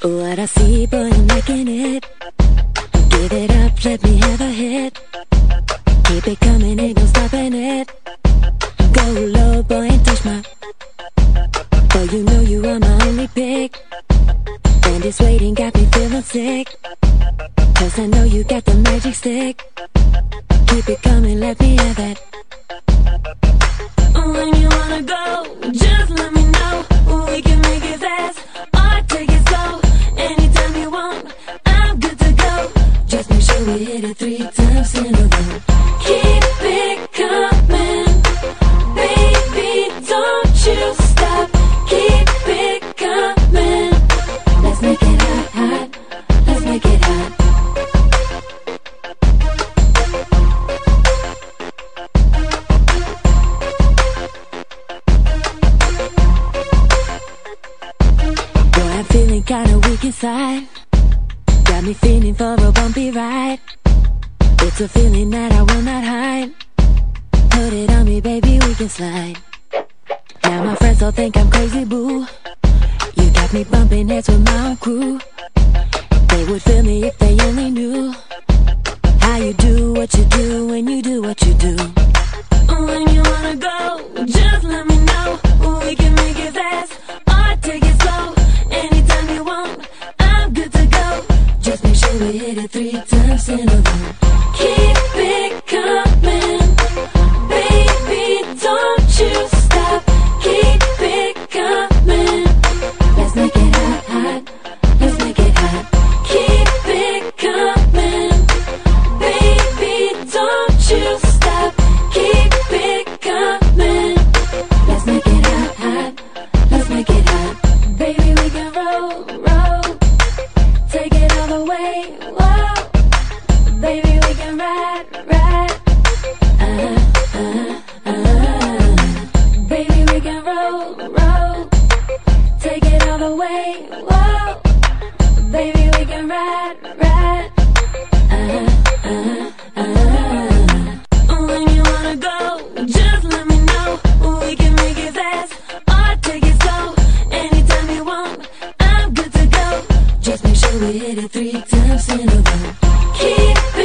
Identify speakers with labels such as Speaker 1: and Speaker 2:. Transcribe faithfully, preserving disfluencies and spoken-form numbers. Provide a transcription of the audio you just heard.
Speaker 1: What I see, boy, I'm liking it. Give it up, let me have a hit. Keep it coming, ain't no stopping it. Go low, boy, and touch my. Boy, you know you are my only pick. And this waiting got me feeling sick. Cause I know you got the magic stick. Keep it coming, let me have it.
Speaker 2: When you wanna go, just let me know. We can make it fast or take it slow. Anytime you want, I'm good to go.
Speaker 1: Just make sure we hit it three times in a row.
Speaker 2: Keep it coming, baby, don't you stop. Keep it coming.
Speaker 1: Let's make it hot, hot. Let's make it hot. Boy, I'm feeling kinda weak inside. Got me feeling for a bumpy ride. It's a feeling that I will not hide. Put it on me, baby, we can slide. Now my friends all think I'm crazy, boo. You got me bumping heads with my own crew. They would feel me if they only knew how you do what you do when you do what you do.
Speaker 2: When you wanna go, just let me know. We can make it fast or take it slow. Anytime you want, I'm good to go.
Speaker 1: Just make sure we hit it three times in a row.
Speaker 2: Keep it coming, baby, don't you stop. Keep it coming.
Speaker 1: Let's make it hot, hot. Let's make it hot.
Speaker 2: Keep it coming, baby, don't you stop. Keep it coming.
Speaker 1: Let's make it hot, hot. Let's make it hot.
Speaker 2: Baby, we can roll, roll. Take it all the way, whoa. Baby, we can ride, ride.
Speaker 1: Uh, uh, uh.
Speaker 2: Baby, we can roll, roll. Take it all the way, whoa. Baby, we can ride, ride.
Speaker 1: Uh, uh, uh.
Speaker 2: When you wanna go, just let me know. We can make it fast or take it slow. Anytime you want, I'm good to go.
Speaker 1: Just make sure we hit it three times in a row.
Speaker 2: Keep